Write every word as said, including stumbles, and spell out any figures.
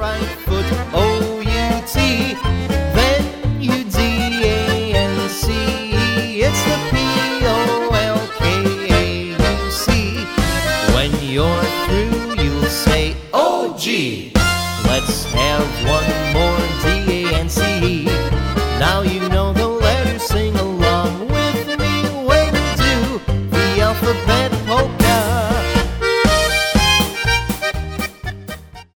right foot, O U T, then you D A N C. It's the P O L K A U C. When you're through, you'll say, oh gee, let's have one more D A N C. Now you